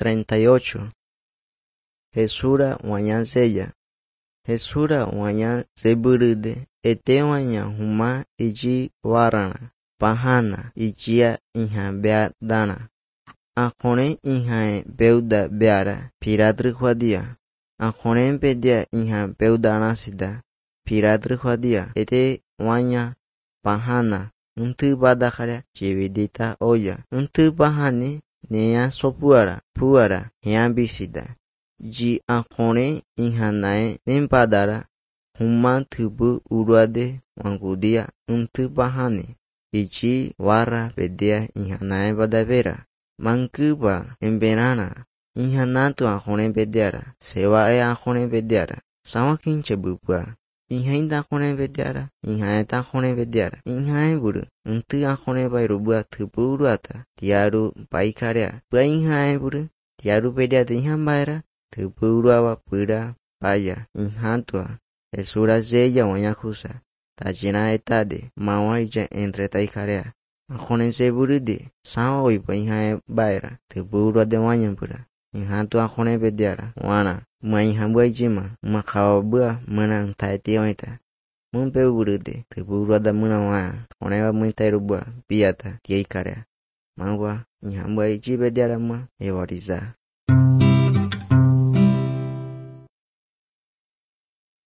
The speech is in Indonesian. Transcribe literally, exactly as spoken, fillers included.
treinta y ocho. Jesura wanya zeya. Jesura wanya zeburude. Ete wanya huma iji warana. Pahana ijia iha bea dana. Akone iha beuda beara piradru khwadia. Akone pedia iha beudana sida piradru khwadia. Ete wanya pahana. Untu badakara chividita oya. Untu pahani neya sopuara puara hiambisida. Ji akone ihanae nempadara huma tubu urade wangudia untu pahani. Iji wara pedia ihanae badavera. Mangkuba emberana ihanatu akone pediara. Sewa e akone pediara. Sama kinche bupua. Ihainta akone pediara. Ihaeta akone pediara. Ihae buru. Untu akone bayru bua tubu uruata. Tiaru baikarea. Bua ihae buru. Tiaru pediata ihan bayra. Tubu uruawa pura paya. Ihantua. Esura zeya wanyakusa. Tajina etade. Mawa ija entre taikarea. Akone se burudi. Sama oipa ihae bayra. Tubu uruade wanyambura. Ihantu akone pediara. Wana. Mua ihambua ijima. Mua kawa bua. Muna ntaiti oita. Mumpe burude. Tubu uruada muna waa. Koneva muintairu bua. Biata. Tia ikarea. Mangwa. Ihambua iji pediara mua. Ewariza.